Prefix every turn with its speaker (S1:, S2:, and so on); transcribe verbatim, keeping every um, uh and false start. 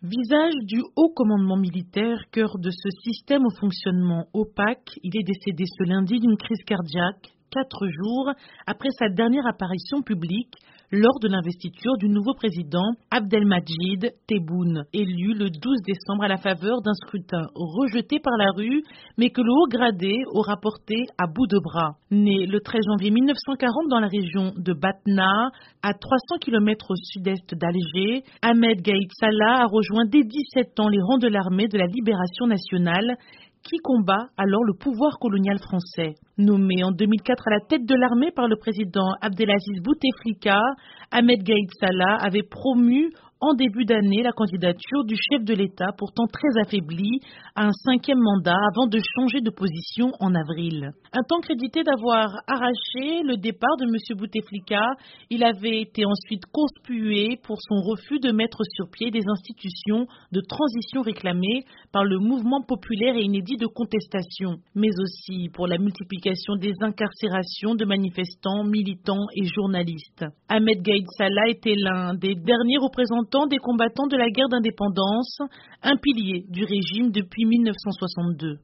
S1: Visage du haut commandement militaire, cœur de ce système au fonctionnement opaque, il est décédé ce lundi d'une crise cardiaque, quatre jours après sa dernière apparition publique lors de l'investiture du nouveau président Abdelmadjid Tebboune, élu le douze décembre à la faveur d'un scrutin rejeté par la rue, mais que le haut gradé aura porté à bout de bras. Né le treize janvier mille neuf cent quarante dans la région de Batna, à trois cents kilomètres au sud-est d'Alger, Ahmed Gaïd Salah a rejoint dès dix-sept ans les rangs de l'armée de la libération nationale, qui combat alors le pouvoir colonial français. Nommé en deux mille quatre à la tête de l'armée par le président Abdelaziz Bouteflika, Ahmed Gaïd Salah avait promu en début d'année la candidature du chef de l'État, pourtant très affaibli, à un cinquième mandat avant de changer de position en avril. Un temps crédité d'avoir arraché le départ de M. Bouteflika, il avait été ensuite conspué pour son refus de mettre sur pied des institutions de transition réclamées par le mouvement populaire et inédit de contestation, mais aussi pour la multiplication des incarcérations de manifestants, militants et journalistes. Ahmed Gaïd Salah était l'un des derniers représentants des combattants de la guerre d'indépendance, un pilier du régime depuis mille neuf cent soixante-deux.